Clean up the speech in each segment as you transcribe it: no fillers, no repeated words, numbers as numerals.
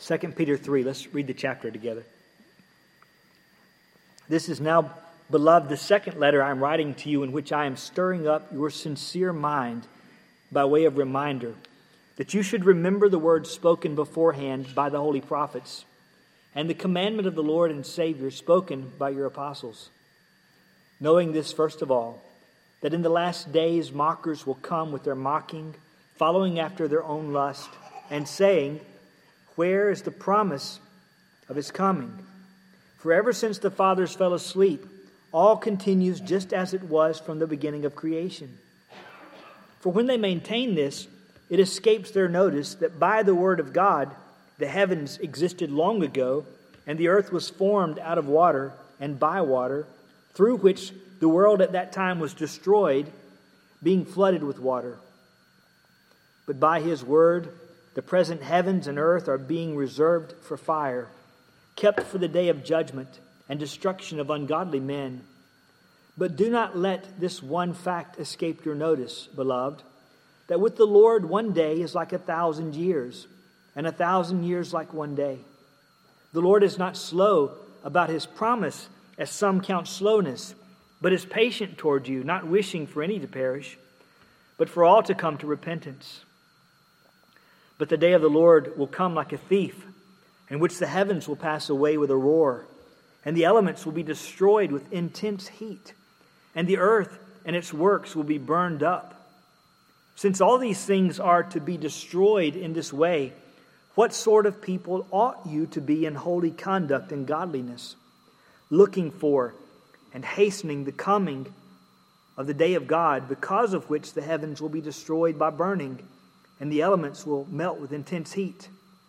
2 Peter 3. Let's read the chapter together. This is now, beloved, the second letter I am writing to you, in which I am stirring up your sincere mind by way of reminder, that you should remember the words spoken beforehand by the holy prophets, and the commandment of the Lord and Savior spoken by your apostles. Knowing this, first of all, that in the last days mockers will come with their mocking, following after their own lust, and saying, where is the promise of his coming? For ever since the fathers fell asleep, all continues just as it was from the beginning of creation. For when they maintain this, it escapes their notice that by the word of God, the heavens existed long ago, and the earth was formed out of water and by water, through which the world at that time was destroyed, being flooded with water. But by his word, the present heavens and earth are being reserved for fire, kept for the day of judgment and destruction of ungodly men. But do not let this one fact escape your notice, beloved, that with the Lord 1 day is like 1,000 years, and 1,000 years like 1 day. The Lord is not slow about his promise, as some count slowness, but is patient toward you, not wishing for any to perish, but for all to come to repentance. But the day of the Lord will come like a thief, in which the heavens will pass away with a roar, and the elements will be destroyed with intense heat, and the earth and its works will be burned up. Since all these things are to be destroyed in this way, what sort of people ought you to be in holy conduct and godliness, looking for and hastening the coming of the day of God, because of which the heavens will be destroyed by burning, and the elements will melt with intense heat?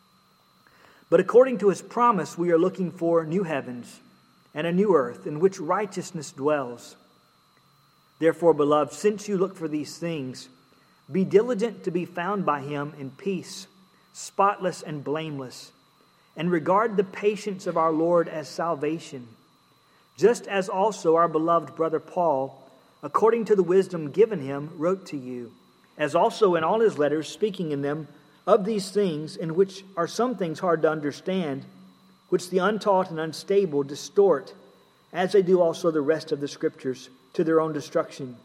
But according to his promise, we are looking for new heavens and a new earth in which righteousness dwells. Therefore, beloved, since you look for these things, be diligent to be found by him in peace, spotless and blameless, and regard the patience of our Lord as salvation, just as also our beloved brother Paul, according to the wisdom given him, wrote to you, as also in all his letters, speaking in them of these things, in which are some things hard to understand, which the untaught and unstable distort, as they do also the rest of the Scriptures, to their own destruction.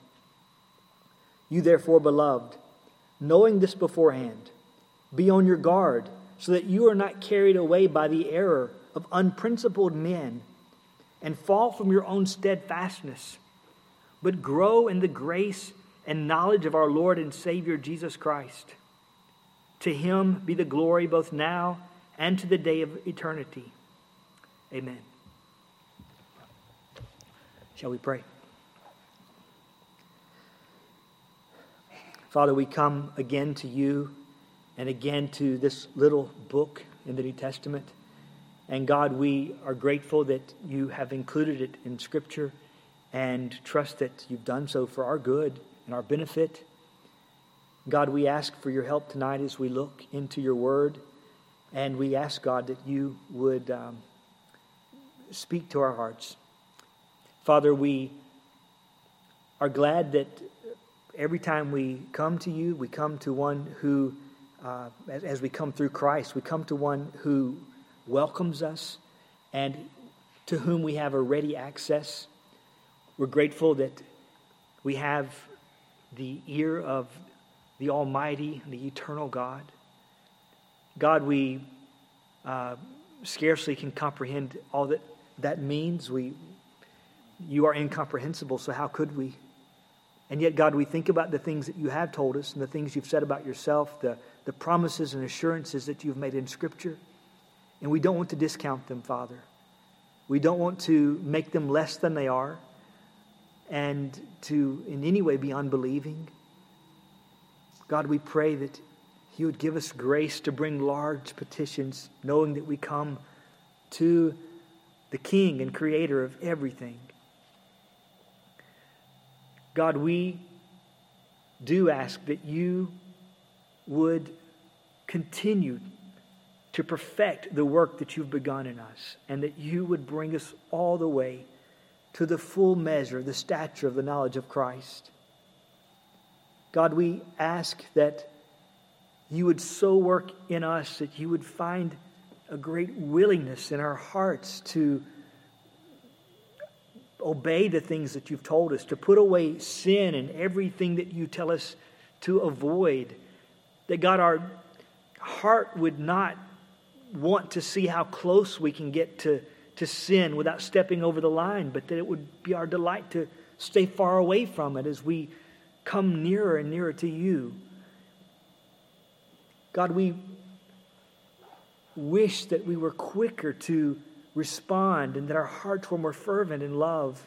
You therefore, beloved, knowing this beforehand, be on your guard, so that you are not carried away by the error of unprincipled men, and fall from your own steadfastness, but grow in the grace and knowledge of our Lord and Savior Jesus Christ. To him be the glory both now and to the day of eternity. Amen. Shall we pray? Father, we come again to you and again to this little book in the New Testament. And God, we are grateful that you have included it in Scripture and trust that you've done so for our good and our benefit. God, we ask for your help tonight as we look into your word. And we ask, God, that you would speak to our hearts. Father, we are glad that every time we come to you, we come to one who, as we come through Christ, we come to one who welcomes us and to whom we have a ready access. We're grateful that we have the ear of the Almighty, the eternal God. God, we scarcely can comprehend all that means. You are incomprehensible, so how could we? And yet, God, we think about the things that you have told us and the things you've said about yourself, the promises and assurances that you've made in Scripture. And we don't want to discount them, Father. We don't want to make them less than they are and to in any way be unbelieving. God, we pray that you would give us grace to bring large petitions, knowing that we come to the King and Creator of everything. God, we do ask that you would continue to perfect the work that you've begun in us, and that you would bring us all the way to the full measure, the stature of the knowledge of Christ. God, we ask that you would so work in us that you would find a great willingness in our hearts to obey the things that you've told us, to put away sin and everything that you tell us to avoid. That God, our heart would not want to see how close we can get to sin without stepping over the line, but that it would be our delight to stay far away from it as we come nearer and nearer to you. God, we wish that we were quicker to respond and that our hearts were more fervent in love.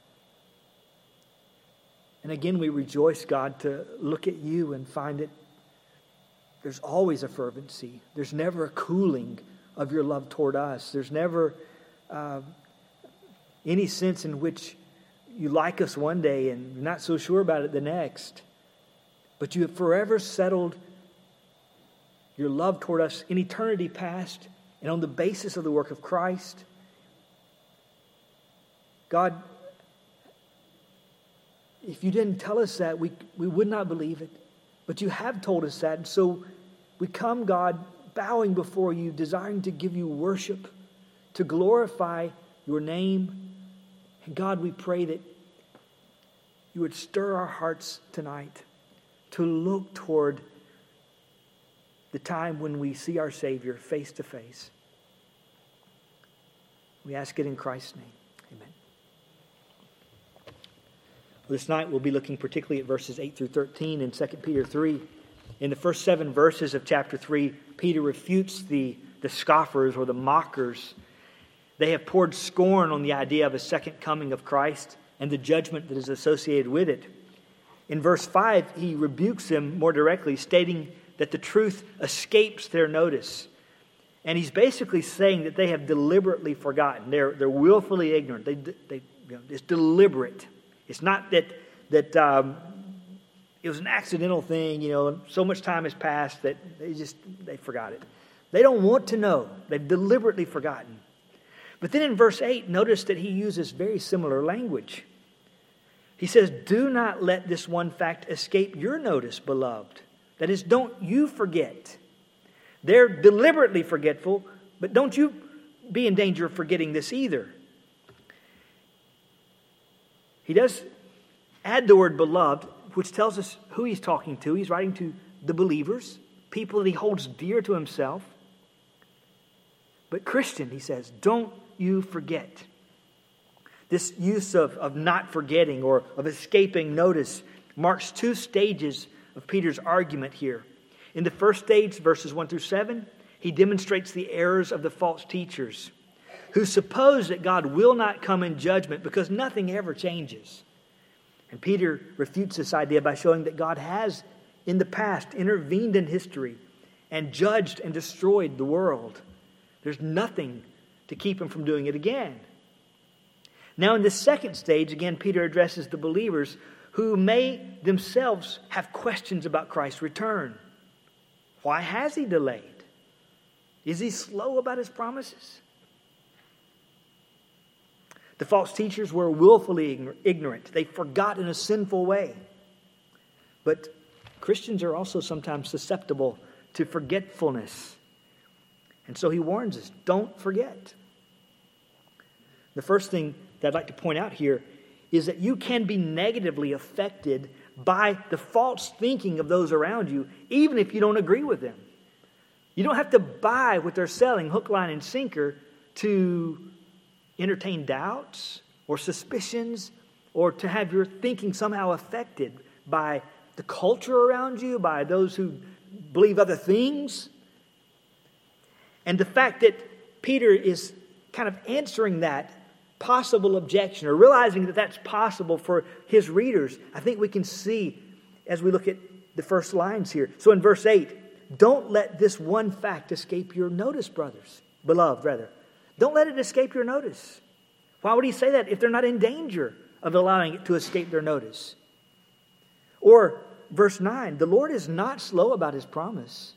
And again, we rejoice, God, to look at you and find that there's always a fervency. There's never a cooling of your love toward us. There's never any sense in which you like us one day and you're not so sure about it the next. But you have forever settled your love toward us in eternity past and on the basis of the work of Christ. God, if you didn't tell us that, we would not believe it. But you have told us that. And so we come, God, bowing before you, desiring to give you worship, to glorify your name. And God, we pray that you would stir our hearts tonight to look toward the time when we see our Savior face to face. We ask it in Christ's name. Amen. This night we'll be looking particularly at verses 8 through 13 in 2 Peter 3. In the first 7 verses of chapter 3, Peter refutes the scoffers or the mockers. They have poured scorn on the idea of a second coming of Christ and the judgment that is associated with it. In verse 5, he rebukes them more directly, stating that the truth escapes their notice. And he's basically saying that they have deliberately forgotten. They're willfully ignorant. It's deliberate. It's not that it was an accidental thing, so much time has passed that they forgot it. They don't want to know. They've deliberately forgotten. But then in verse 8, notice that he uses very similar language. He says, "Do not let this one fact escape your notice, beloved." That is, don't you forget. They're deliberately forgetful, but don't you be in danger of forgetting this either. He does add the word beloved, which tells us who he's talking to. He's writing to the believers, people that he holds dear to himself. But Christian, he says, don't you forget. This use of not forgetting or of escaping notice marks 2 stages of Peter's argument here. In the first stage, verses 1 through 7, he demonstrates the errors of the false teachers who suppose that God will not come in judgment because nothing ever changes. And Peter refutes this idea by showing that God has, in the past, intervened in history and judged and destroyed the world. There's nothing to keep him from doing it again. Now, in the second stage, again, Peter addresses the believers who may themselves have questions about Christ's return. Why has he delayed? Is he slow about his promises? The false teachers were willfully ignorant. They forgot in a sinful way. But Christians are also sometimes susceptible to forgetfulness. And so he warns us, don't forget. The first thing that I'd like to point out here is that you can be negatively affected by the false thinking of those around you, even if you don't agree with them. You don't have to buy what they're selling, hook, line, and sinker, to entertain doubts or suspicions or to have your thinking somehow affected by the culture around you, by those who believe other things. And the fact that Peter is kind of answering that possible objection or realizing that that's possible for his readers, I think we can see as we look at the first lines here. So in verse 8, don't let this one fact escape your notice, beloved, rather. Don't let it escape your notice. Why would he say that if they're not in danger of allowing it to escape their notice? Or verse 9, the Lord is not slow about his promise.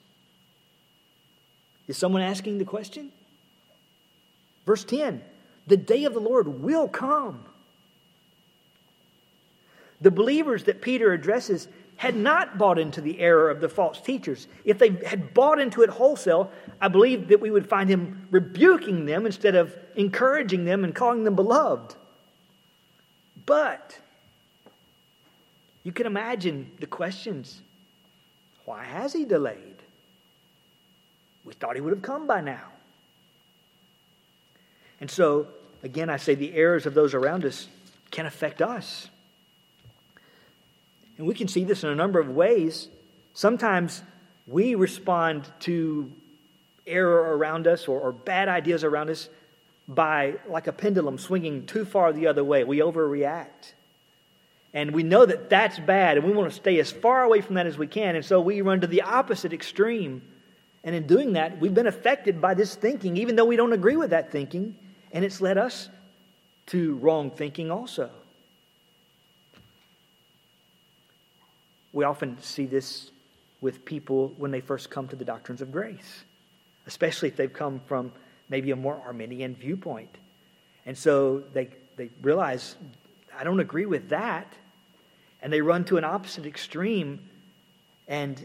Is someone asking the question? Verse 10, the day of the Lord will come. The believers that Peter addresses had not bought into the error of the false teachers. If they had bought into it wholesale, I believe that we would find him rebuking them instead of encouraging them and calling them beloved. But you can imagine the questions. Why has he delayed? We thought he would have come by now. And so, again, I say the errors of those around us can affect us. And we can see this in a number of ways. Sometimes we respond to error around us or bad ideas around us by, like a pendulum, swinging too far the other way. We overreact. And we know that that's bad, and we want to stay as far away from that as we can. And so we run to the opposite extreme. And in doing that, we've been affected by this thinking, even though we don't agree with that thinking. And it's led us to wrong thinking also. We often see this with people when they first come to the doctrines of grace, especially if they've come from maybe a more Arminian viewpoint. And so they realize, I don't agree with that. And they run to an opposite extreme, and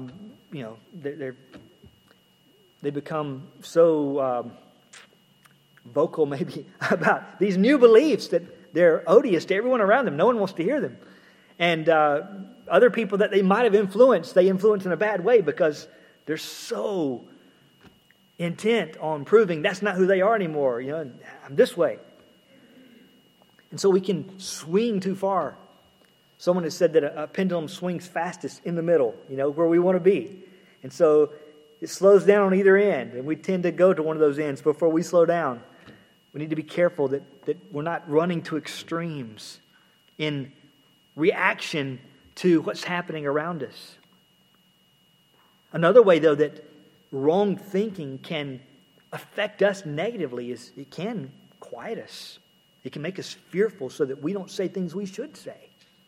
they become so vocal maybe about these new beliefs that they're odious to everyone around them. No one wants to hear them. And other people that they might have influenced, they influence in a bad way because they're so intent on proving that's not who they are anymore. I'm this way. And so we can swing too far. Someone has said that a pendulum swings fastest in the middle, where we want to be. And so it slows down on either end, and we tend to go to one of those ends before we slow down. We need to be careful that we're not running to extremes in reaction to what's happening around us. Another way, though, that wrong thinking can affect us negatively is it can quiet us. It can make us fearful so that we don't say things we should say.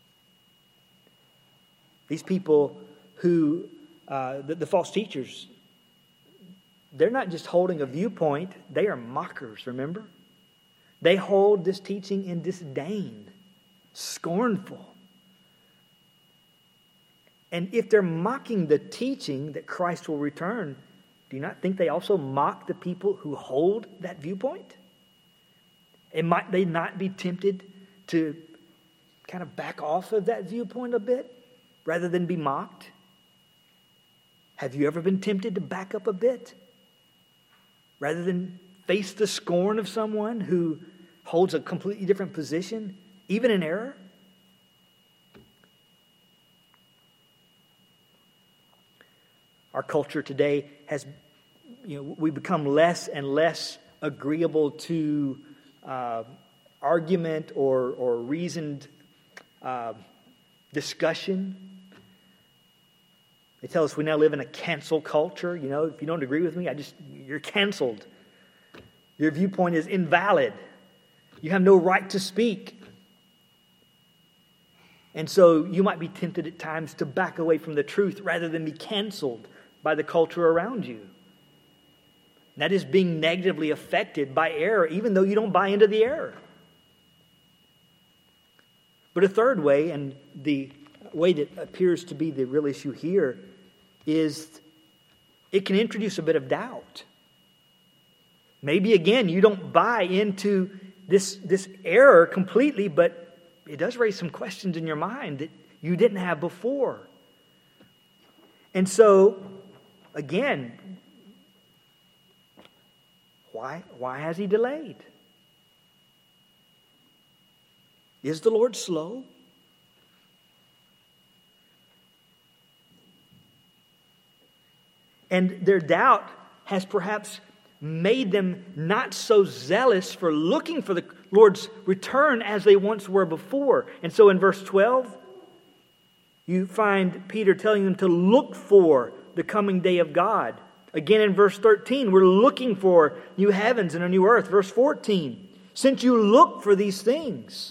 These people who, the false teachers, they're not just holding a viewpoint, they are mockers, remember? They hold this teaching in disdain, scornful. And if they're mocking the teaching that Christ will return, do you not think they also mock the people who hold that viewpoint? And might they not be tempted to kind of back off of that viewpoint a bit rather than be mocked? Have you ever been tempted to back up a bit rather than face the scorn of someone who holds a completely different position, even in error? Our culture today has, we become less and less agreeable to argument or reasoned discussion. They tell us we now live in a cancel culture. If you don't agree with me, you're canceled. Your viewpoint is invalid. You have no right to speak. And so you might be tempted at times to back away from the truth rather than be canceled by the culture around you. That is being negatively affected by error, even though you don't buy into the error. But a third way, and the way that appears to be the real issue here, is it can introduce a bit of doubt. Maybe, again, you don't buy into this error completely, but it does raise some questions in your mind that you didn't have before. And so, again, why has he delayed? Is the Lord slow? And their doubt has perhaps made them not so zealous for looking for the Lord's return as they once were before. And so in verse 12, you find Peter telling them to look for the coming day of God. Again in verse 13, we're looking for new heavens and a new earth. Verse 14, since you look for these things.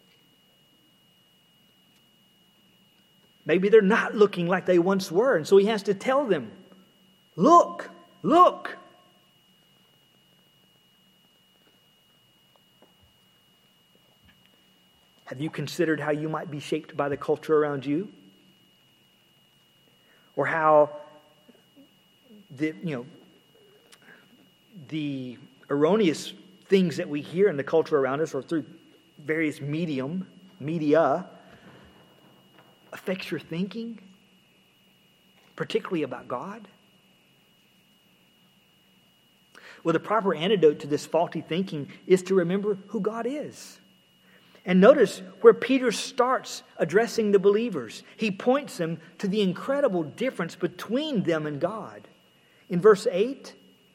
Maybe they're not looking like they once were. And so he has to tell them, look, look. Have you considered how you might be shaped by the culture around you? or how the erroneous things that we hear in the culture around us or through various media affects your thinking, particularly about God? Well, the proper antidote to this faulty thinking is to remember who God is. And notice where Peter starts addressing the believers. He points them to the incredible difference between them and God. In verse 8,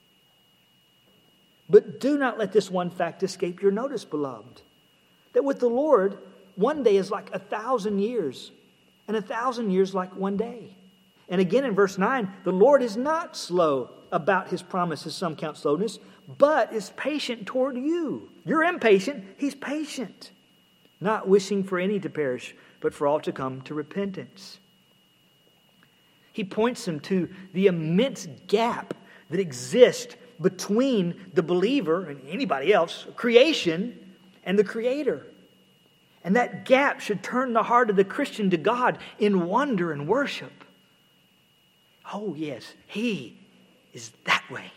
"But do not let this one fact escape your notice, beloved, that with the Lord, one day is like 1,000 years, and 1,000 years like one day." And again in verse 9, "The Lord is not slow about His promise, as some count slowness, but is patient toward you." You're impatient. He's patient, not wishing for any to perish, but for all to come to repentance. He points them to the immense gap that exists between the believer and anybody else, creation, and the Creator. And that gap should turn the heart of the Christian to God in wonder and worship. Oh yes, He is that way.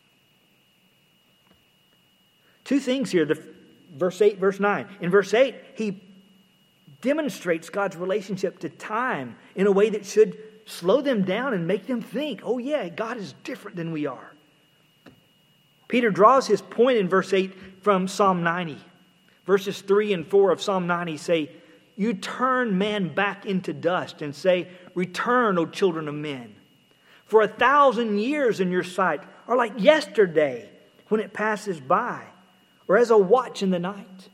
Two things here, verse 8, verse 9. In verse 8, he demonstrates God's relationship to time in a way that should slow them down and make them think, oh yeah, God is different than we are. Peter draws his point in verse 8 from Psalm 90. Verses 3 and 4 of Psalm 90 say, "You turn man back into dust and say, 'Return, O children of men. For 1,000 years in your sight are like yesterday when it passes by, or as a watch in the night.'"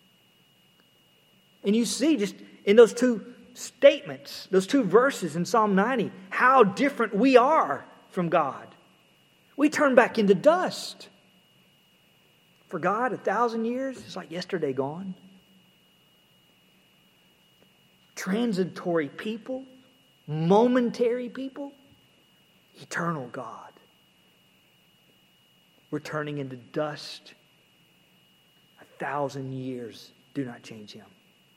And you see just in those two statements, those two verses in Psalm 90, how different we are from God. We turn back into dust. For God, 1,000 years is like yesterday gone. Transitory people, momentary people, eternal God. We're turning into dust. 1,000 years do not change Him.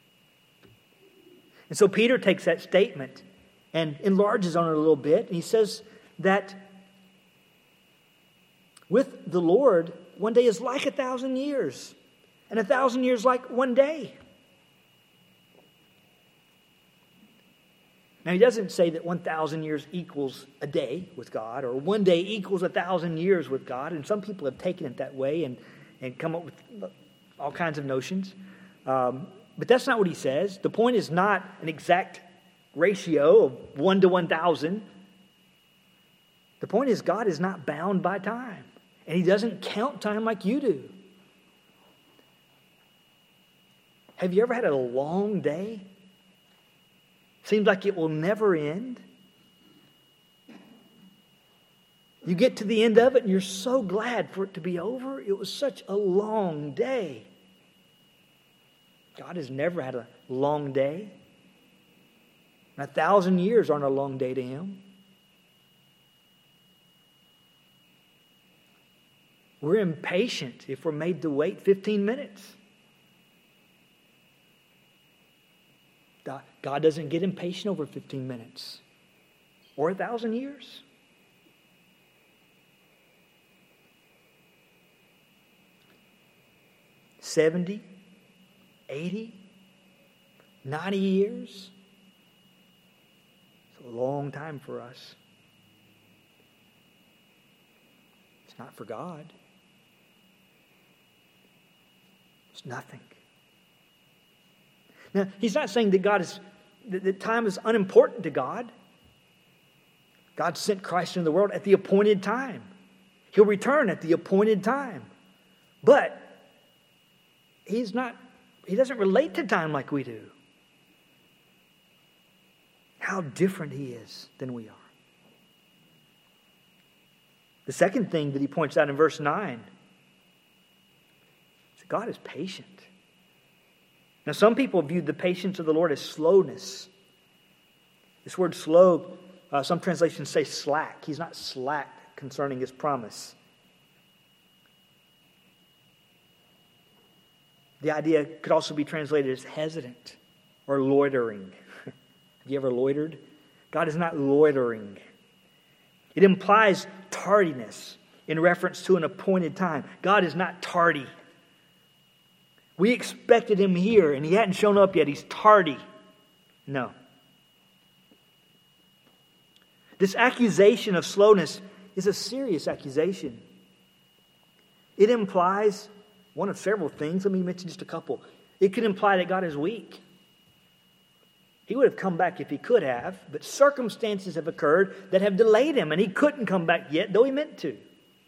And so Peter takes that statement and enlarges on it a little bit. And he says that with the Lord, one day is like 1,000 years, and 1,000 years like one day. Now, he doesn't say that 1,000 years equals a day with God, or one day equals 1,000 years with God. And some people have taken it that way and come up with all kinds of notions. But that's not what he says. The point is not an exact ratio of 1 to 1,000. The point is God is not bound by time. And He doesn't count time like you do. Have you ever had a long day? Seems like it will never end. You get to the end of it and you're so glad for it to be over. It was such a long day. God has never had a long day. And 1,000 years aren't a long day to Him. We're impatient if we're made to wait 15 minutes. God doesn't get impatient over 15 minutes or 1,000 years. $70, $80, $90 years. It's a long time for us. It's not for God. It's nothing. Now, He's not saying that time is unimportant to God. God sent Christ into the world at the appointed time. He'll return at the appointed time. But He doesn't relate to time like we do. How different He is than we are. The second thing that he points out in verse 9 is that God is patient. Now, some people view the patience of the Lord as slowness. This word slow, some translations say slack. He's not slack concerning His promise. The idea could also be translated as hesitant or loitering. Have you ever loitered? God is not loitering. It implies tardiness in reference to an appointed time. God is not tardy. We expected him here and he hadn't shown up yet. He's tardy. No. This accusation of slowness is a serious accusation. It implies one of several things. Let me mention just a couple. It could imply that God is weak. He would have come back if he could have, but circumstances have occurred that have delayed him, and he couldn't come back yet, though he meant to.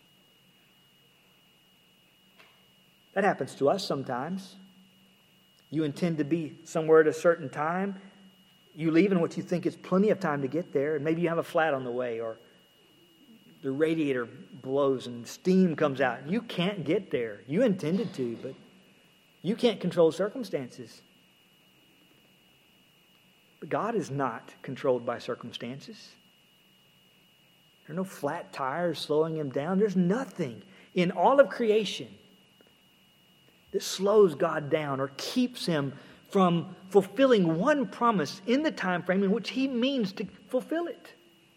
That happens to us sometimes. You intend to be somewhere at a certain time. You leave in what you think is plenty of time to get there, and maybe you have a flat on the way, or the radiator blows and steam comes out. You can't get there. You intended to, but you can't control circumstances. But God is not controlled by circumstances. There are no flat tires slowing him down. There's nothing in all of creation that slows God down or keeps him from fulfilling one promise in the time frame in which he means to fulfill it.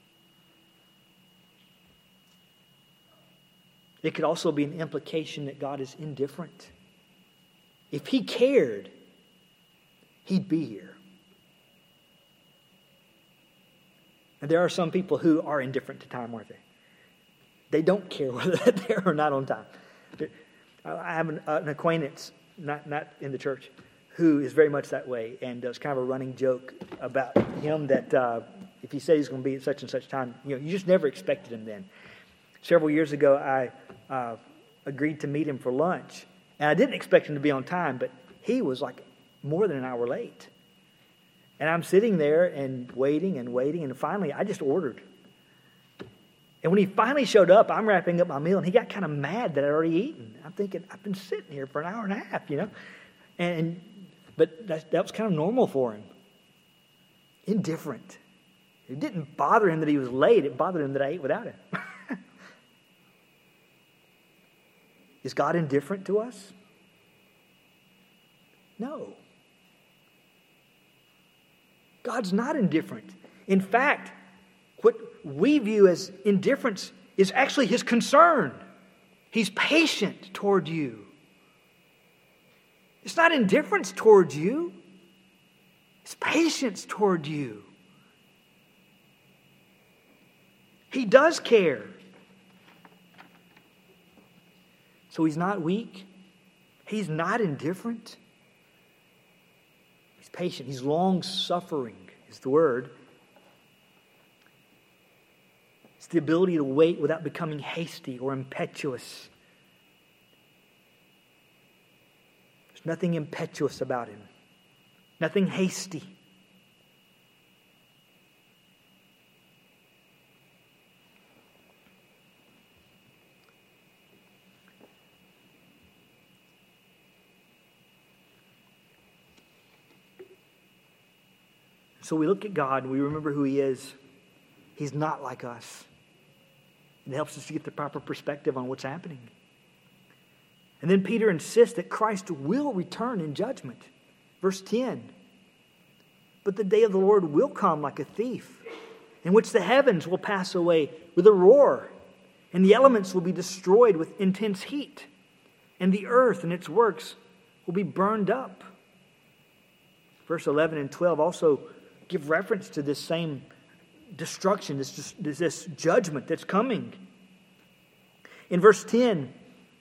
It could also be an implication that God is indifferent. If he cared, he'd be here. And there are some people who are indifferent to time, aren't they? They don't care whether they're there or not on time. I have an acquaintance, not in the church, who is very much that way, and there's kind of a running joke about him that if he said he's going to be at such and such time, you just never expected him then. Several years ago, I agreed to meet him for lunch, and I didn't expect him to be on time, but he was like more than an hour late. And I'm sitting there and waiting, and finally I just ordered. And when he finally showed up, I'm wrapping up my meal, and he got kind of mad that I'd already eaten. I'm thinking, I've been sitting here for an hour and a half, But that was kind of normal for him. Indifferent. It didn't bother him that he was late. It bothered him that I ate without him. Is God indifferent to us? No. God's not indifferent. In fact, what we view as indifference is actually his concern. He's patient toward you. It's not indifference toward you. It's patience toward you. He does care. So he's not weak. He's not indifferent. He's patient. He's long-suffering is the word. It's the ability to wait without becoming hasty or impetuous. There's nothing impetuous about him. Nothing hasty. So we look at God and we remember who he is. He's not like us. It helps us to get the proper perspective on what's happening. And then Peter insists that Christ will return in judgment. Verse 10. But the day of the Lord will come like a thief, in which the heavens will pass away with a roar, and the elements will be destroyed with intense heat, and the earth and its works will be burned up. Verse 11 and 12 also give reference to this same destruction, this judgment that's coming. In verse 10,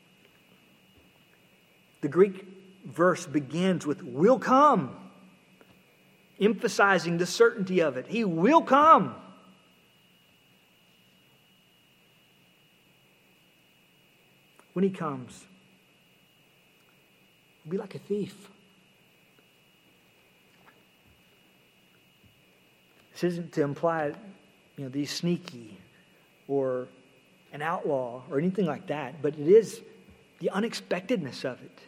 the Greek verse begins with will come, emphasizing the certainty of it. He will come. When he comes, he'll be like a thief. This isn't to imply, that he's sneaky or an outlaw or anything like that, but it is the unexpectedness of it.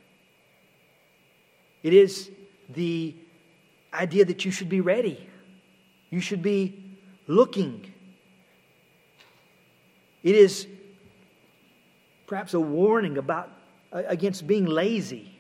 It is the idea that you should be ready. You should be looking. It is perhaps a warning against being lazy.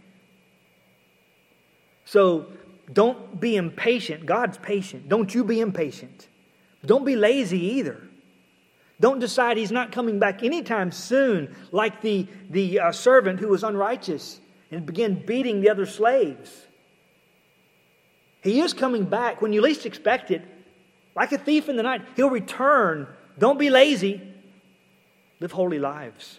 So don't be impatient. God's patient. Don't you be impatient. Don't be lazy either. Don't decide He's not coming back anytime soon, like the servant who was unrighteous and began beating the other slaves. He is coming back when you least expect it. Like a thief in the night, He'll return. Don't be lazy. Live holy lives.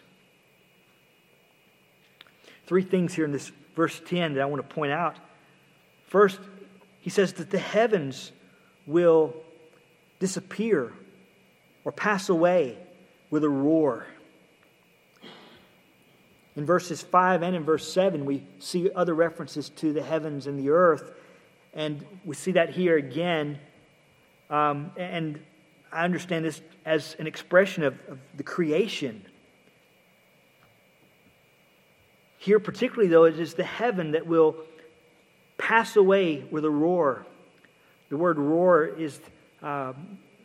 3 things here in this verse 10 that I want to point out. First, He says that the heavens will disappear or pass away with a roar. In verses 5 and in verse 7, we see other references to the heavens and the earth. And we see that here again. And I understand this as an expression of the creation. Here particularly, though, it is the heaven that will pass away with a roar. The word roar is a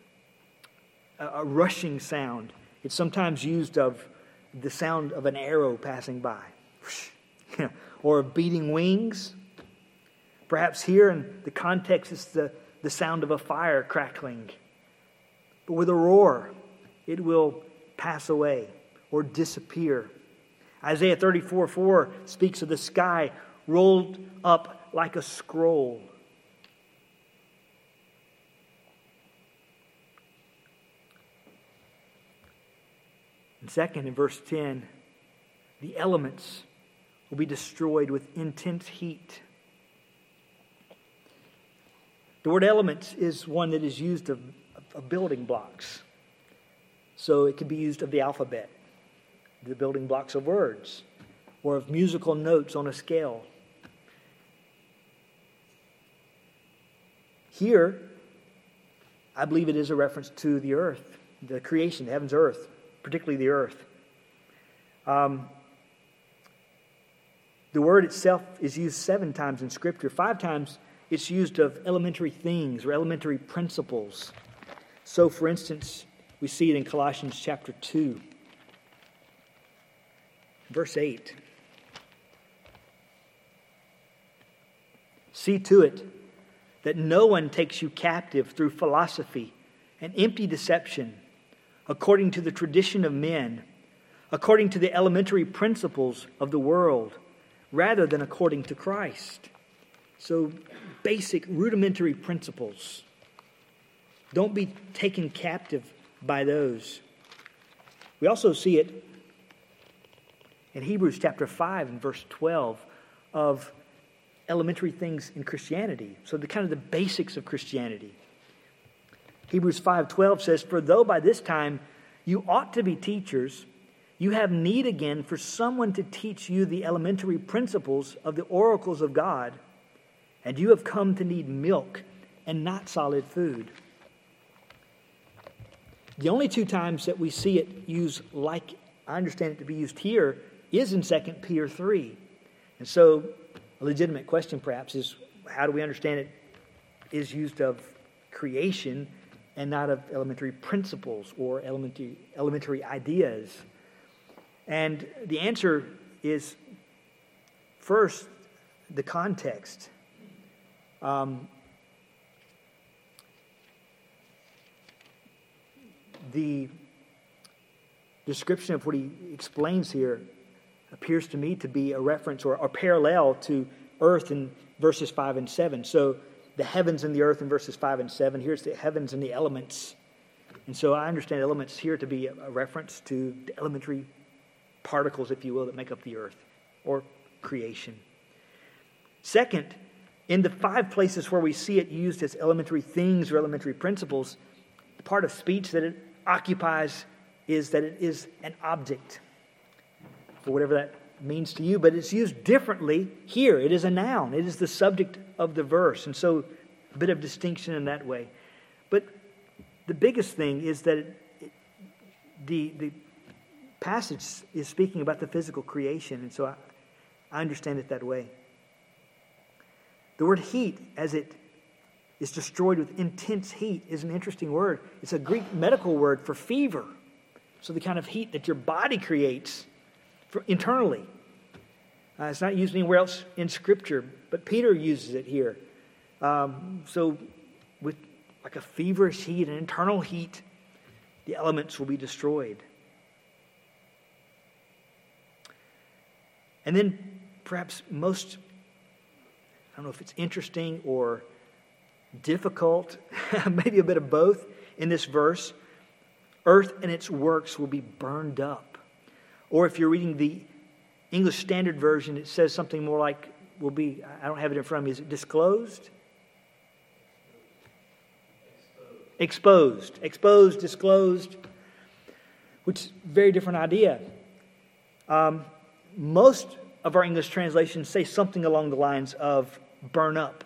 rushing sound. It's sometimes used of the sound of an arrow passing by, or of beating wings. Perhaps here in the context it's the sound of a fire crackling. But with a roar, it will pass away or disappear. Isaiah 34:4 speaks of the sky rolled up like a scroll. And second, in verse 10, the elements will be destroyed with intense heat. The word elements is one that is used of building blocks. So it could be used of the alphabet, the building blocks of words, or of musical notes on a scale. Here, I believe it is a reference to the earth, the creation, the heavens, earth, particularly the earth. The word itself is used 7 times in Scripture. 5 times it's used of elementary things or elementary principles. So, for instance, we see it in Colossians chapter 2, verse 8. See to it that no one takes you captive through philosophy and empty deception, according to the tradition of men, according to the elementary principles of the world, rather than according to Christ. So, basic, rudimentary principles. Don't be taken captive by those. We also see it in Hebrews chapter 5 and verse 12 of elementary things in Christianity. So the kind of the basics of Christianity. Hebrews 5:12 says, "For though by this time you ought to be teachers, you have need again for someone to teach you the elementary principles of the oracles of God, and you have come to need milk and not solid food." The only 2 times that we see it used like I understand it to be used here is in 2 Peter 3. And so a legitimate question perhaps is, how do we understand it is used of creation and not of elementary principles or elementary ideas? And the answer is, first, the context. The description of what he explains here appears to me to be a reference or parallel to earth in verses 5 and 7. So the heavens and the earth in verses 5 and 7. Here's the heavens and the elements. And so I understand elements here to be a reference to the elementary particles, if you will, that make up the earth or creation. Second, in the 5 places where we see it used as elementary things or elementary principles, the part of speech that it occupies is that it is an object, for whatever that means to you, but it's used differently here. It is a noun. It is the subject of the verse, and so a bit of distinction in that way. But the biggest thing is that the passage is speaking about the physical creation, and so I understand it that way. The word heat, as it is destroyed with intense heat, is an interesting word. It's a Greek medical word for fever. So the kind of heat that your body creates internally. It's not used anywhere else in Scripture, but Peter uses it here. So with like a feverish heat, an internal heat. The elements will be destroyed. And then perhaps most, I don't know if it's interesting or difficult, maybe a bit of both in this verse, earth and its works will be burned up. Or if you're reading the English Standard Version, it says something more like, will be, I don't have it in front of me, is it disclosed? Exposed, disclosed, which is a very different idea. Most of our English translations say something along the lines of burn up,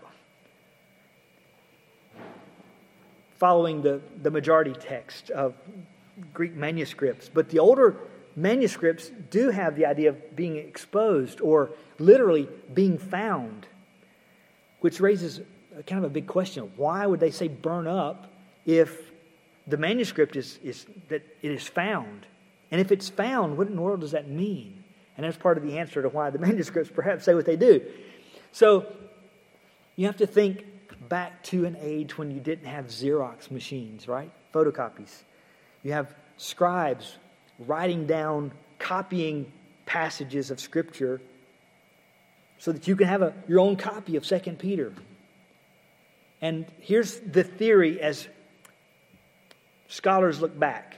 following the majority text of Greek manuscripts. But the older manuscripts do have the idea of being exposed or literally being found, which raises kind of a big question. Why would they say burn up if the manuscript is that it is found? And if it's found, what in the world does that mean? And that's part of the answer to why the manuscripts perhaps say what they do. So you have to think back to an age when you didn't have Xerox machines, right? Photocopies. You have scribes writing down, copying passages of Scripture so that you can have your own copy of 2 Peter. And here's the theory as scholars look back.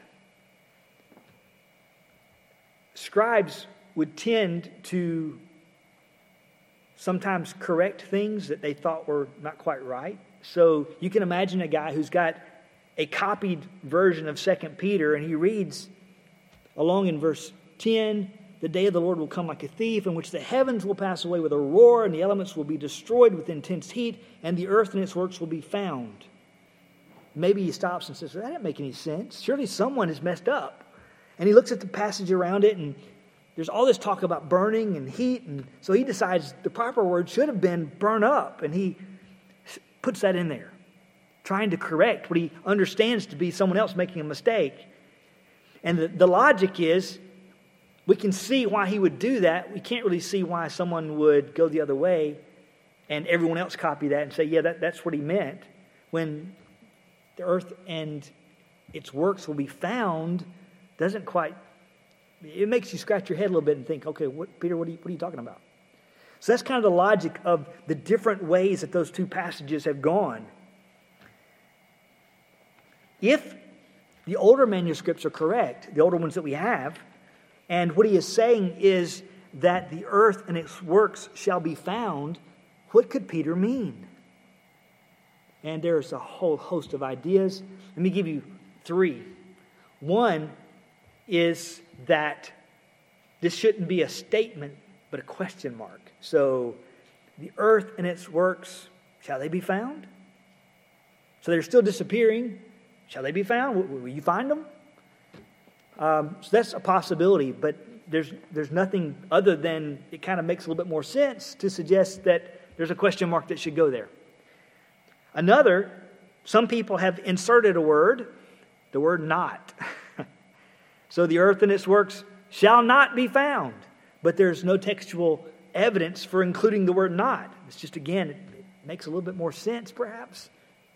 Scribes would tend to sometimes correct things that they thought were not quite right. So you can imagine a guy who's got a copied version of 2 Peter, and he reads along in verse 10, the day of the Lord will come like a thief, in which the heavens will pass away with a roar, and the elements will be destroyed with intense heat, and the earth and its works will be found. Maybe he stops and says, that didn't make any sense. Surely someone has messed up. And he looks at the passage around it, and there's all this talk about burning and heat, and so he decides the proper word should have been burn up, and he puts that in there, trying to correct what he understands to be someone else making a mistake. And the logic is, we can see why he would do that. We can't really see why someone would go the other way and everyone else copy that and say, yeah, that's what he meant. When the earth and its works will be found, doesn't quite, it makes you scratch your head a little bit and think, okay, Peter, what are you talking about? So that's kind of the logic of the different ways that those two passages have gone. If the older manuscripts are correct, the older ones that we have, and what he is saying is that the earth and its works shall be found, what could Peter mean? And there's a whole host of ideas. Let me give you three. One is that this shouldn't be a statement, but a question mark. So, the earth and its works, shall they be found? So they're still disappearing. Shall they be found? Will you find them? So that's a possibility, but there's nothing other than it kind of makes a little bit more sense to suggest that there's a question mark that should go there. Another, some people have inserted a word, the word not. So the earth and its works shall not be found, but there's no textual evidence for including the word not. It's just, again, it makes a little bit more sense, perhaps.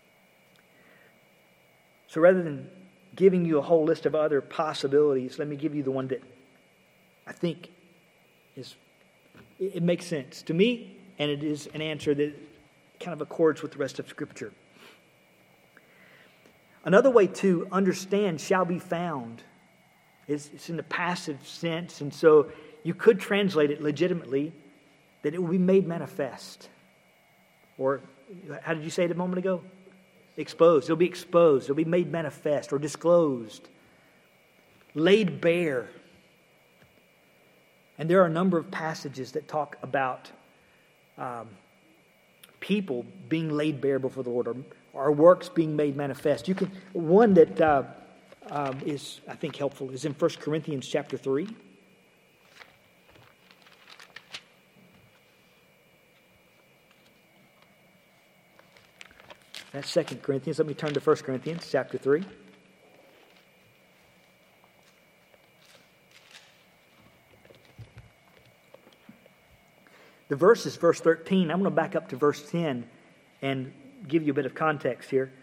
So rather than giving you a whole list of other possibilities, let me give you the one that I think it makes sense to me, and it is an answer that kind of accords with the rest of Scripture. Another way to understand shall be found is it's in the passive sense, and so you could translate it legitimately that it will be made manifest. Or, how did you say it a moment ago? Exposed. It'll be exposed. It'll be made manifest or disclosed. Laid bare. And there are a number of passages that talk about people being laid bare before the Lord, or our works being made manifest. One that is, I think, helpful is in 1 Corinthians chapter 3. That's 2 Corinthians. Let me turn to 1 Corinthians chapter 3. The verse is verse 13. I'm going to back up to verse 10 and give you a bit of context here.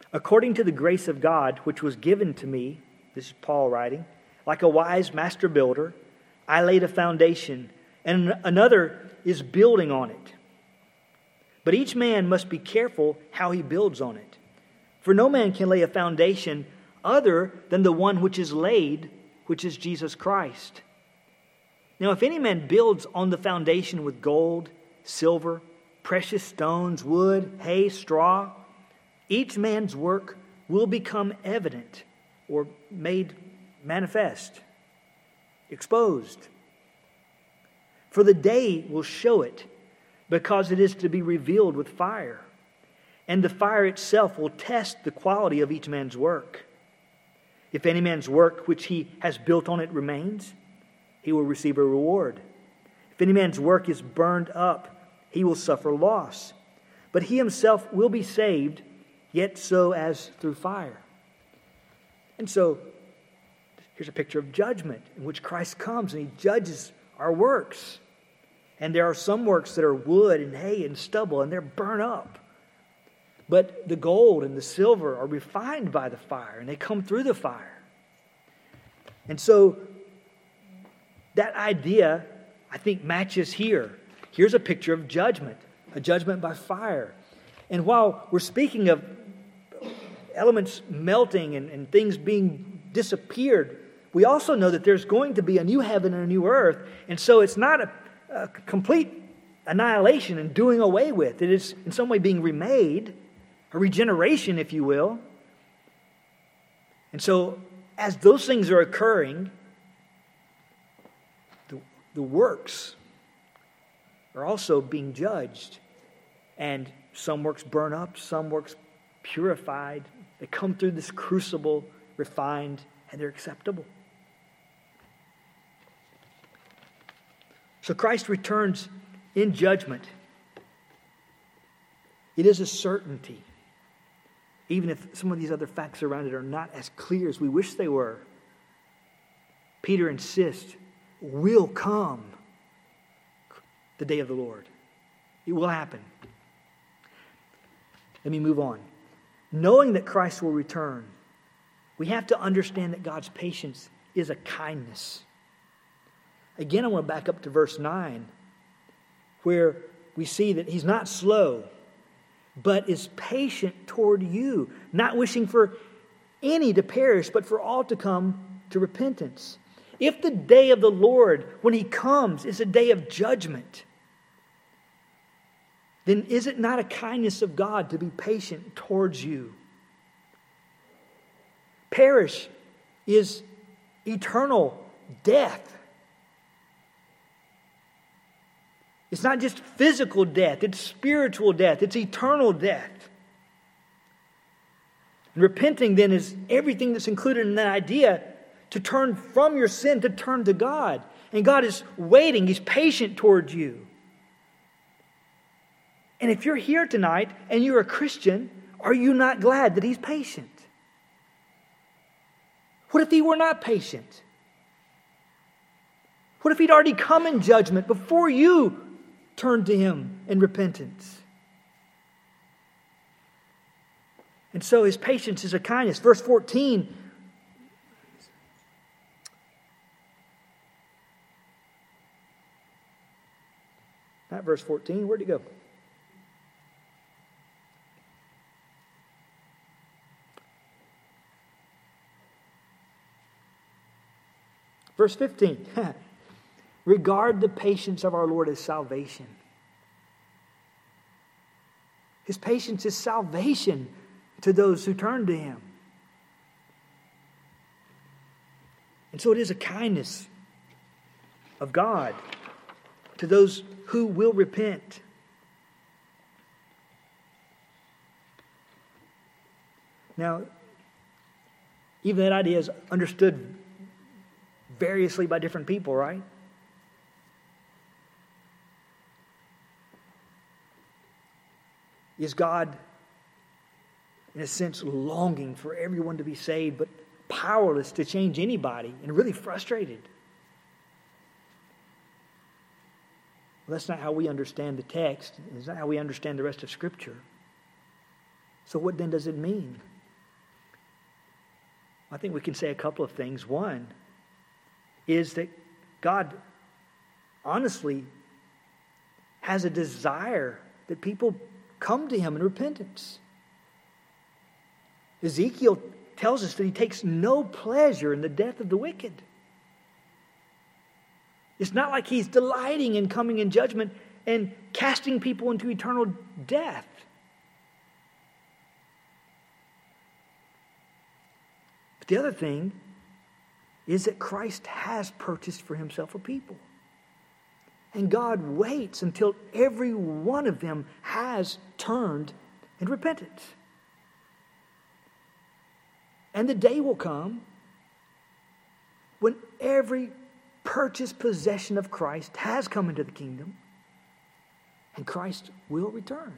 According to the grace of God, which was given to me, this is Paul writing, like a wise master builder, I laid a foundation, and another is building on it. But each man must be careful how he builds on it. For no man can lay a foundation other than the one which is laid, which is Jesus Christ. Now, if any man builds on the foundation with gold, silver, precious stones, wood, hay, straw, each man's work will become evident or made manifest, exposed. For the day will show it, because it is to be revealed with fire. And the fire itself will test the quality of each man's work. If any man's work which he has built on it remains, he will receive a reward. If any man's work is burned up, he will suffer loss. But he himself will be saved, yet so as through fire. And so, here's a picture of judgment in which Christ comes and he judges our works. And there are some works that are wood and hay and stubble, and they're burnt up. But the gold and the silver are refined by the fire, and they come through the fire. And so that idea, I think, matches here. Here's a picture of judgment, a judgment by fire. And while we're speaking of elements melting and things being disappeared, we also know that there's going to be a new heaven and a new earth. And so it's not a complete annihilation and doing away with. It is in some way being remade, a regeneration, if you will. And so as those things are occurring, the works are also being judged. And some works burn up, some works purified. They come through this crucible, refined, and they're acceptable. So Christ returns in judgment. It is a certainty, even if some of these other facts around it are not as clear as we wish they were. Peter insists, will come the day of the Lord. It will happen. Let me move on. Knowing that Christ will return, we have to understand that God's patience is a kindness. Again, I want to back up to verse 9, where we see that he's not slow, but is patient toward you, not wishing for any to perish, but for all to come to repentance. If the day of the Lord, when he comes, is a day of judgment, then is it not a kindness of God to be patient towards you? Perish is eternal death. It's not just physical death, it's spiritual death, it's eternal death. And repenting then is everything that's included in that idea, to turn from your sin, to turn to God. And God is waiting, he's patient towards you. And if you're here tonight and you're a Christian, are you not glad that he's patient? What if he were not patient? What if he'd already come in judgment before you turned to him in repentance? And so his patience is a kindness. Verse 14. Not verse 14. Where'd it go? Verse 15. Regard the patience of our Lord as salvation. His patience is salvation to those who turn to him. And so it is a kindness of God to those who will repent. Now, even that idea is understood variously by different people, right? Is God, in a sense, longing for everyone to be saved, but powerless to change anybody and really frustrated? Well, that's not how we understand the text. It's not how we understand the rest of Scripture. So what then does it mean? I think we can say a couple of things. One is that God honestly has a desire that people come to Him in repentance. Ezekiel tells us that He takes no pleasure in the death of the wicked. It's not like He's delighting in coming in judgment and casting people into eternal death. But the other thing is that Christ has purchased for Himself a people. And God waits until every one of them has turned in repentance. And the day will come when every purchased possession of Christ has come into the kingdom, and Christ will return.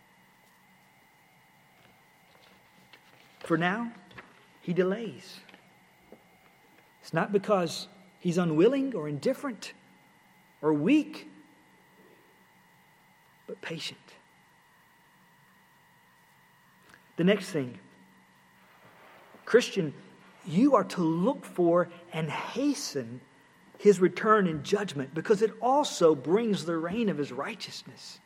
For now, He delays. It's not because He's unwilling or indifferent or weak, but patient. The next thing, Christian, you are to look for and hasten His return in judgment, because it also brings the reign of His righteousness.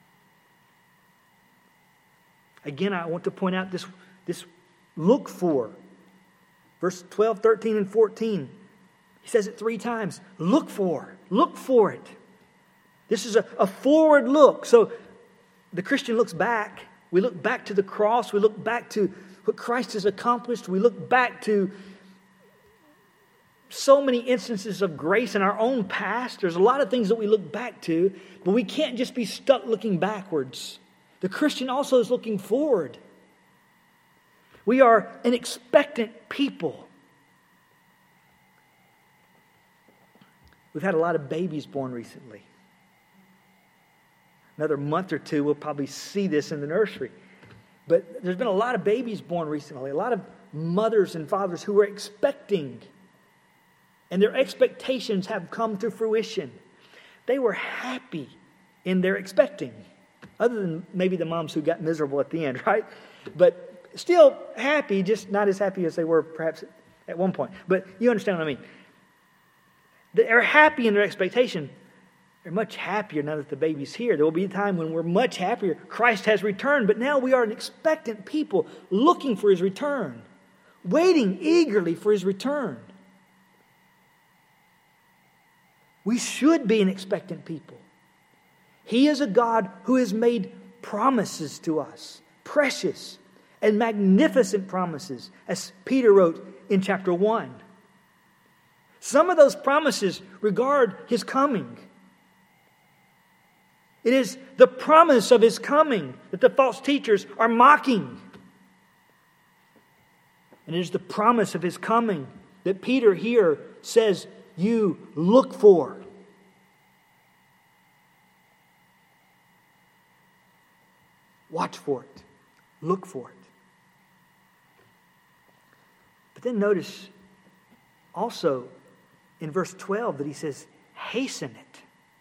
Again, I want to point out this look for. Verse 12, 13, and 14. He says it 3 times. Look for it. This is a forward look. So the Christian looks back. We look back to the cross. We look back to what Christ has accomplished. We look back to so many instances of grace in our own past. There's a lot of things that we look back to, but we can't just be stuck looking backwards. The Christian also is looking forward. We are an expectant people. We've had a lot of babies born recently. Another month or two, we'll probably see this in the nursery. But there's been a lot of babies born recently. A lot of mothers and fathers who were expecting. And their expectations have come to fruition. They were happy in their expecting. Other than maybe the moms who got miserable at the end, right? But still happy, just not as happy as they were perhaps at one point. But you understand what I mean. They're happy in their expectation. They're much happier now that the baby's here. There will be a time when we're much happier. Christ has returned, but now we are an expectant people looking for His return, waiting eagerly for His return. We should be an expectant people. He is a God who has made promises to us, precious and magnificent promises, as Peter wrote in chapter 1. Some of those promises regard His coming. It is the promise of His coming that the false teachers are mocking. And it is the promise of His coming that Peter here says, you look for. Watch for it. Look for it. But then notice also in verse 12 that he says, hasten it.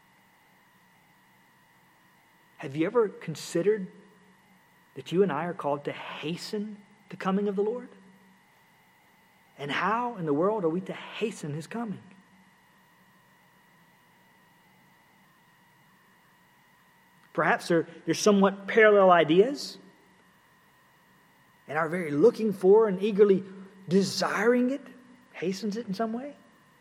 Have you ever considered that you and I are called to hasten the coming of the Lord? And how in the world are we to hasten His coming? Perhaps there's somewhat parallel ideas, and our very looking for and eagerly desiring it hastens it in some way.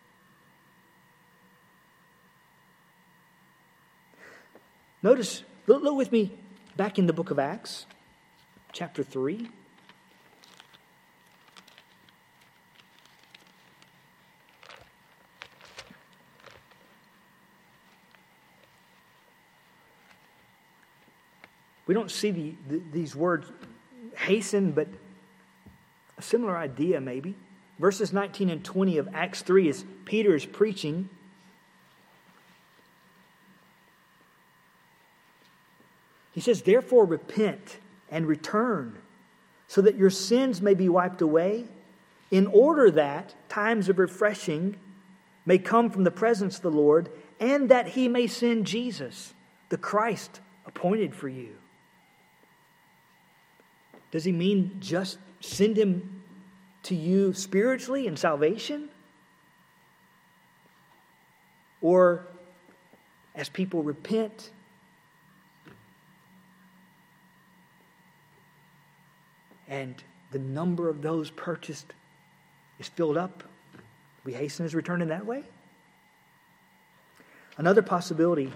Notice, look with me back in the book of Acts, chapter 3. We don't see these words hasten, but a similar idea maybe. Verses 19 and 20 of Acts 3 as Peter is preaching. He says, therefore repent and return, so that your sins may be wiped away, in order that times of refreshing may come from the presence of the Lord, and that He may send Jesus, the Christ appointed for you. Does He mean just send Him to you spiritually in salvation? Or as people repent and the number of those purchased is filled up, we hasten his return in that way? Another possibility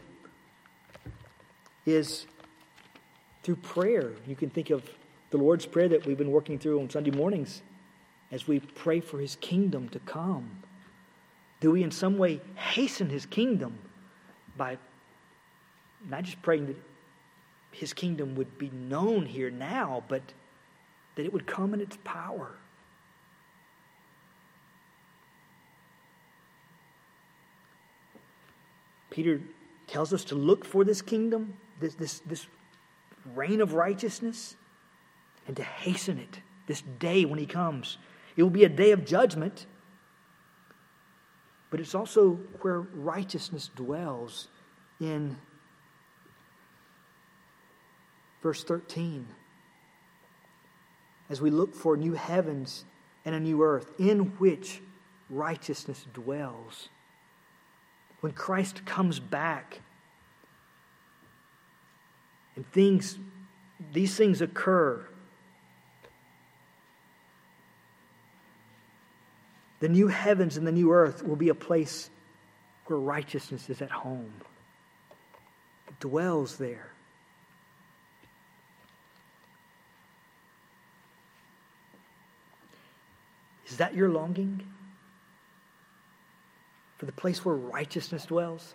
is through prayer. You can think of the Lord's Prayer that we've been working through on Sunday mornings as we pray for his kingdom to come. Do we in some way hasten his kingdom by not just praying that his kingdom would be known here now, but that it would come in its power? Peter tells us to look for this kingdom, this reign of righteousness, and to hasten it, this day when he comes. It will be a day of judgment, but it's also where righteousness dwells in verse 13. As we look for new heavens and a new earth in which righteousness dwells. When Christ comes back and these things occur, the new heavens and the new earth will be a place where righteousness is at home. It dwells there. Is that your longing? For the place where righteousness dwells?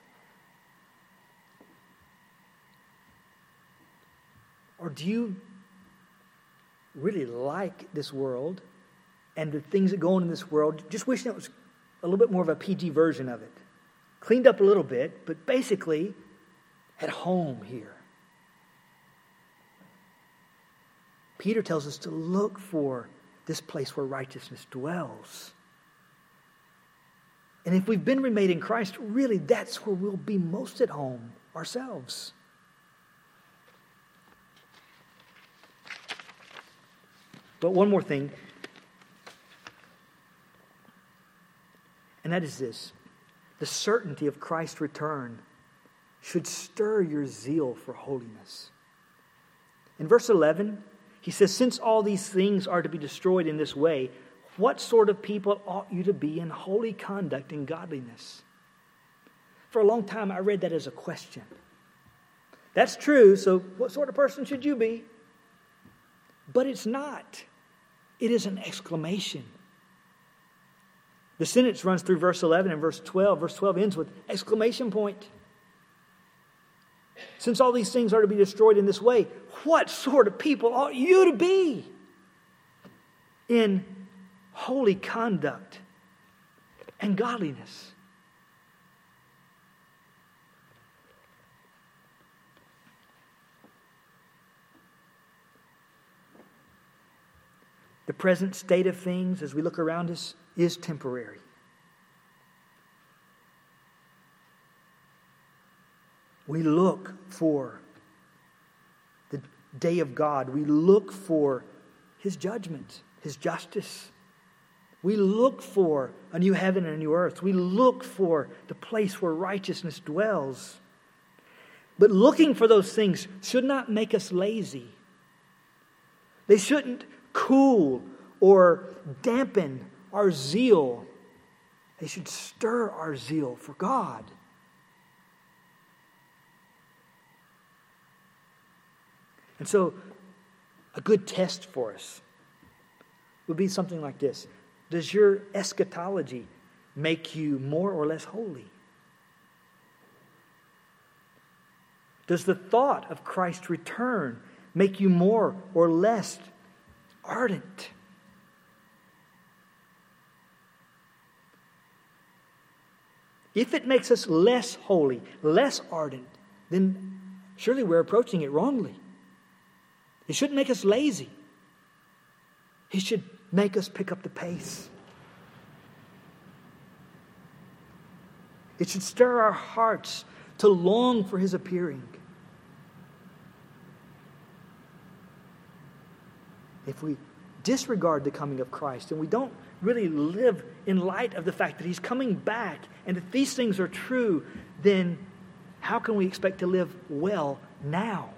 Or do you really like this world and the things that go on in this world? Just wishing it was a little bit more of a PG version of it. Cleaned up a little bit, but basically at home here. Peter tells us to look for this place where righteousness dwells. And if we've been remade in Christ, really that's where we'll be most at home ourselves. But one more thing, and that is this. The certainty of Christ's return should stir your zeal for holiness. In verse 11, he says, since all these things are to be destroyed in this way, what sort of people ought you to be in holy conduct and godliness? For a long time, I read that as a question. That's true, so what sort of person should you be? But it's not. It is an exclamation. The sentence runs through verse 11 and verse 12. Verse 12 ends with exclamation point. Since all these things are to be destroyed in this way, what sort of people ought you to be in holy conduct and godliness? The present state of things as we look around us is temporary. We look for the day of God. We look for his judgment, his justice. We look for a new heaven and a new earth. We look for the place where righteousness dwells. But looking for those things should not make us lazy. They shouldn't cool or dampen our zeal. They should stir our zeal for God. And so, a good test for us would be something like this. Does your eschatology make you more or less holy? Does the thought of Christ's return make you more or less ardent? If it makes us less holy, less ardent, then surely we're approaching it wrongly. It shouldn't make us lazy. It should make us pick up the pace. It should stir our hearts to long for his appearing. If we disregard the coming of Christ and we don't really live in light of the fact that He's coming back, and if these things are true, then how can we expect to live well now?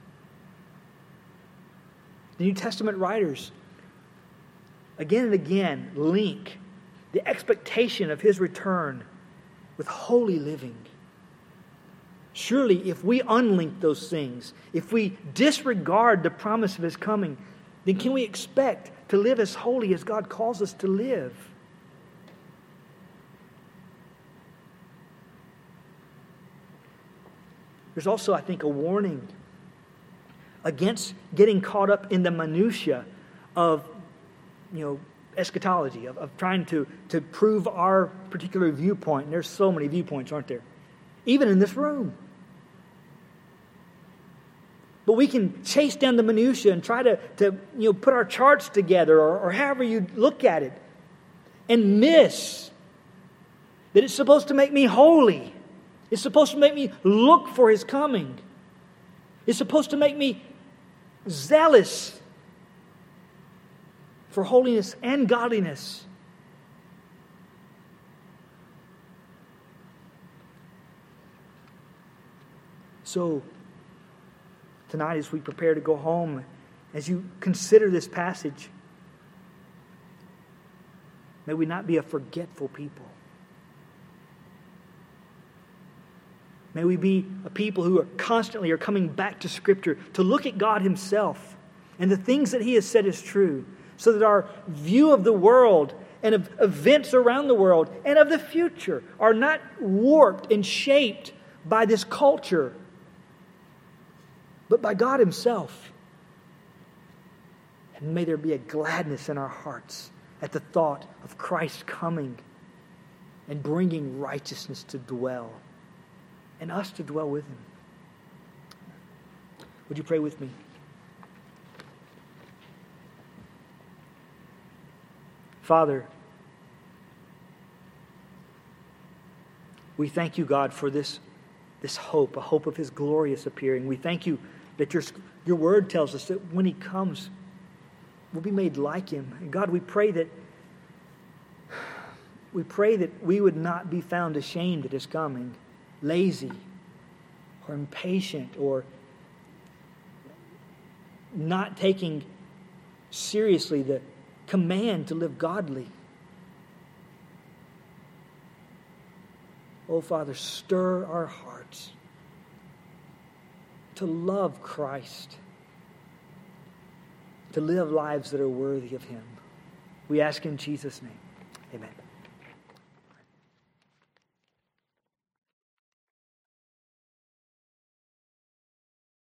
The New Testament writers, again and again, link the expectation of His return with holy living. Surely, if we unlink those things, if we disregard the promise of His coming, then can we expect to live as holy as God calls us to live? There's also, I think, a warning against getting caught up in the minutia of, eschatology, of trying to prove our particular viewpoint. And there's so many viewpoints, aren't there? Even in this room. But we can chase down the minutia and try to put our charts together or however you look at it and miss that it's supposed to make me holy. It's supposed to make me look for His coming. It's supposed to make me zealous for holiness and godliness. So, tonight as we prepare to go home, as you consider this passage, may we not be a forgetful people. May we be a people who are constantly coming back to Scripture to look at God Himself and the things that He has said is true, so that our view of the world and of events around the world and of the future are not warped and shaped by this culture, but by God Himself. And may there be a gladness in our hearts at the thought of Christ coming and bringing righteousness to dwell, and us to dwell with Him. Would you pray with me? Father, we thank You, God, for this hope, a hope of His glorious appearing. We thank You that Your Word tells us that when He comes, we'll be made like Him. And God, we pray that we would not be found ashamed at His coming, lazy or impatient or not taking seriously the command to live godly. Oh, Father, stir our hearts to love Christ, to live lives that are worthy of Him. We ask in Jesus' name. Amen.